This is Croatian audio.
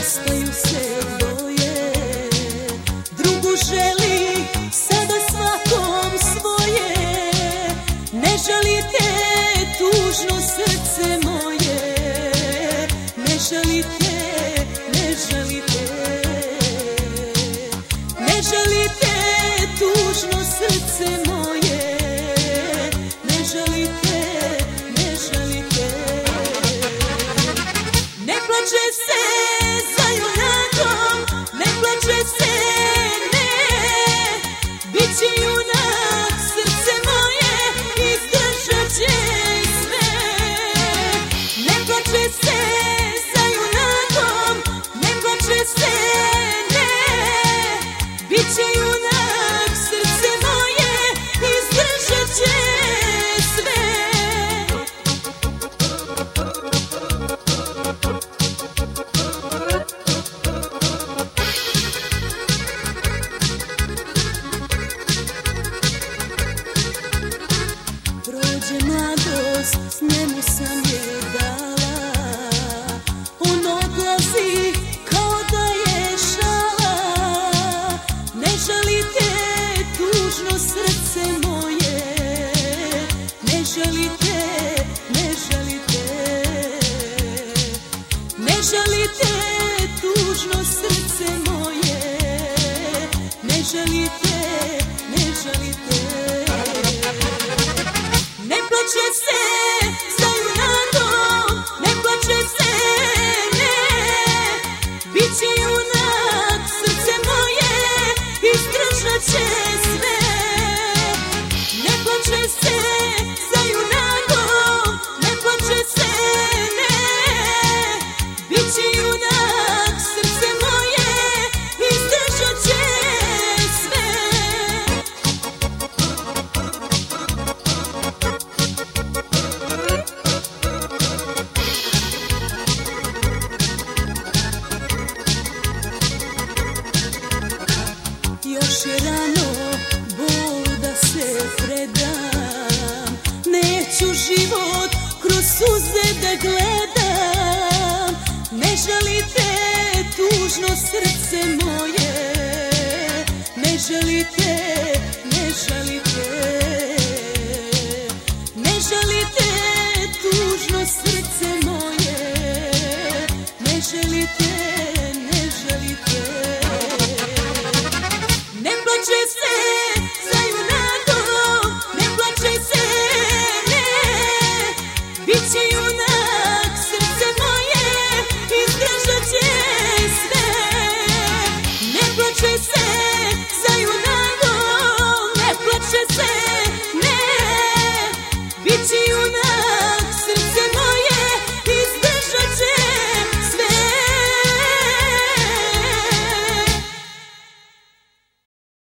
rastaju se dvoje, drugu želi sada svakom svoje. Ne želite tužno srce moje, ne želite, ne želite, ne želite tužno srce moje, ne želite, ne želite. Ne plače se za junakom, ne plače se, ne, bit će junak srce moje, izdržat će sve. Ne plače se za junakom, ne plače se, ne, bit će junak srce moje, izdržat će sve. Prođe mladost, s njemu sam je dala, on odlazi kao da je šala. Ne želite tužno srce moje, ne želite, ne želite, ne želite tužno srce moje, ne želite, ne želite. Ne plače se za junakom, ne plače se, ne, bit će junak srce moje, izdržat će sve. Ne plače se za junakom, ne plače se, ne, bit će junak srce moje, izdržat će sve. Još je rano, bol da se predam, neću život kroz suze da gledam. Ne želite tužno srce moje, ne želite, ne želite, ne želite tužno srce